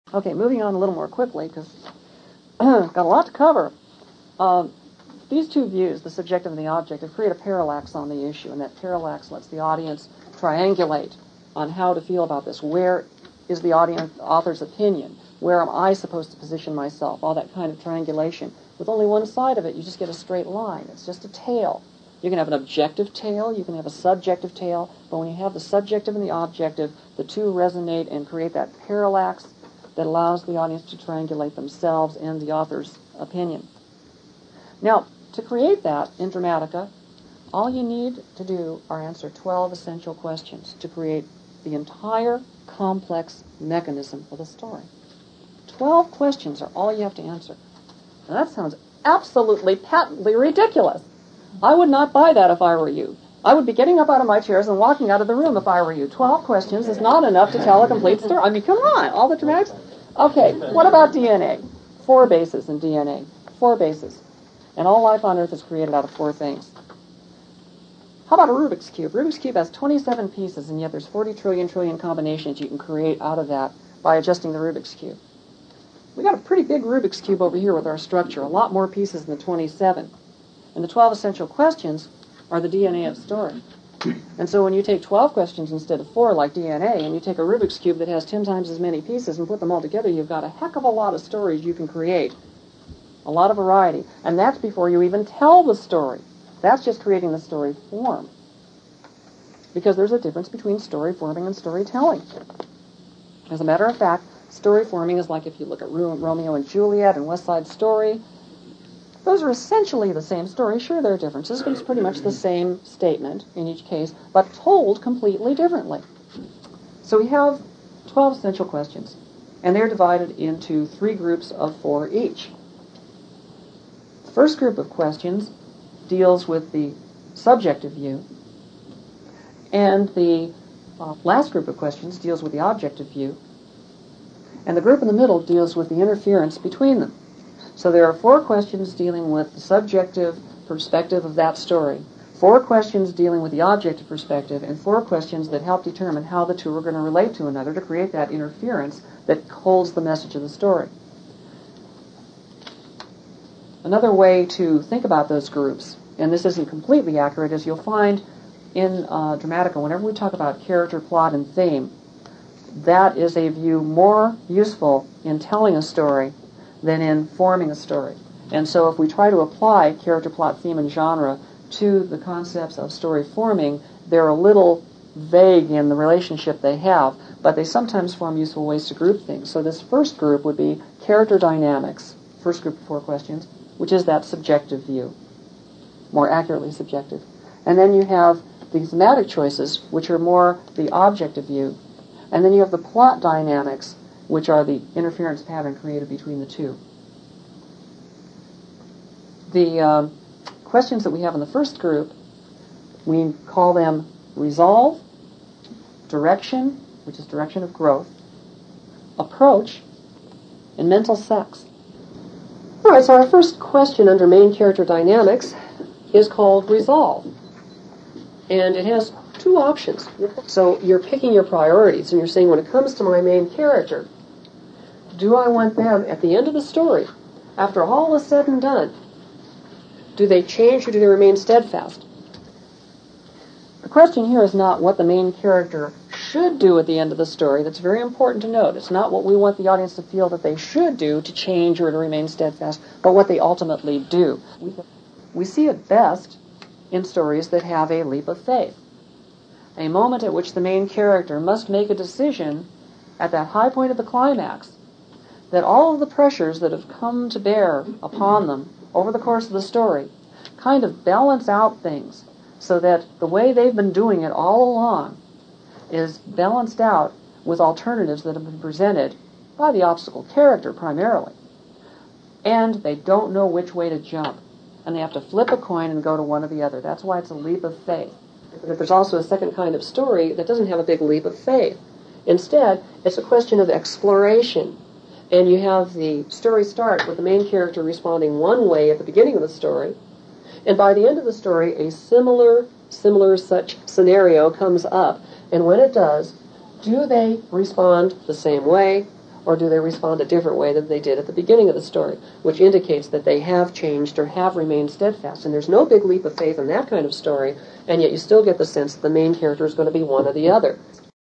Okay, moving on a little more quickly, because got a lot to cover. These two views, the subjective and the objective, create a parallax on the issue, and that parallax lets the audience triangulate on how to feel about this. Where is the author's opinion? Where am I supposed to position myself? All that kind of triangulation. With only one side of it, you just get a straight line. It's just a tale. You can have an objective tale, you can have a subjective tale, but when you have the subjective and the objective, the two resonate and create that parallax that allows the audience to triangulate themselves and the author's opinion. Now, to create that in Dramatica, all you need to do are answer 12 essential questions to create the entire complex mechanism of the story. 12 questions are all you have to answer. Now, that sounds absolutely patently ridiculous. I would not buy that if I were you. I would be getting up out of my chairs and walking out of the room if I were you. 12 questions is not enough to tell a complete story. I mean, come on, all the dramatics. Okay, what about DNA? 4 bases in DNA. 4 bases. And all life on Earth is created out of 4 things. How about a Rubik's Cube? Rubik's Cube has 27 pieces, and yet there's 40 trillion combinations you can create out of that by adjusting the Rubik's Cube. We got a pretty big Rubik's Cube over here with our structure, a lot more pieces than the 27. And the 12 essential questions are the DNA of the story. And so when you take 12 questions instead of 4 like DNA, and you take a Rubik's Cube that has 10 times as many pieces and put them all together, you've got a heck of a lot of stories you can create. A lot of variety. And that's before you even tell the story. That's just creating the story form. Because there's a difference between story forming and storytelling. As a matter of fact, story forming is like if you look at Romeo and Juliet and West Side Story. Those are essentially the same story. Sure, there are differences, but it's pretty much the same statement in each case, but told completely differently. So we have 12 essential questions, and they're divided into 3 groups of 4 each. The first group of questions deals with the subjective view, and the last group of questions deals with the objective view, and the group in the middle deals with the interference between them. So there are 4 questions dealing with the subjective perspective of that story, 4 questions dealing with the objective perspective, and 4 questions that help determine how the two are going to relate to another to create that interference that holds the message of the story. Another way to think about those groups, and this isn't completely accurate, is you'll find in Dramatica, whenever we talk about character, plot, and theme, that is a view more useful in telling a story than in forming a story. And so if we try to apply character, plot, theme, and genre to the concepts of story forming, they're a little vague in the relationship they have, but they sometimes form useful ways to group things. So this first group would be character dynamics, first group of 4 questions, which is that subjective view, more accurately subjective. And then you have the thematic choices, which are more the objective view. And then you have the plot dynamics, which are the interference pattern created between the two. The questions that we have in the first group, we call them resolve, direction, which is direction of growth, approach, and mental sex. All right, so our first question under main character dynamics is called resolve. And it has 2 options. So you're picking your priorities, and you're saying, when it comes to my main character, do I want them, at the end of the story, after all is said and done, do they change or do they remain steadfast? The question here is not what the main character should do at the end of the story. That's very important to note. It's not what we want the audience to feel that they should do to change or to remain steadfast, but what they ultimately do. We see it best in stories that have a leap of faith, a moment at which the main character must make a decision at that high point of the climax, that all of the pressures that have come to bear upon them over the course of the story kind of balance out things so that the way they've been doing it all along is balanced out with alternatives that have been presented by the obstacle character primarily. And they don't know which way to jump. And they have to flip a coin and go to one or the other. That's why it's a leap of faith. But there's also a second kind of story that doesn't have a big leap of faith. Instead, it's a question of exploration. And you have the story start with the main character responding one way at the beginning of the story, and by the end of the story, a similar such scenario comes up. And when it does, do they respond the same way, or do they respond a different way than they did at the beginning of the story, which indicates that they have changed or have remained steadfast. And there's no big leap of faith in that kind of story, and yet you still get the sense that the main character is going to be one or the other.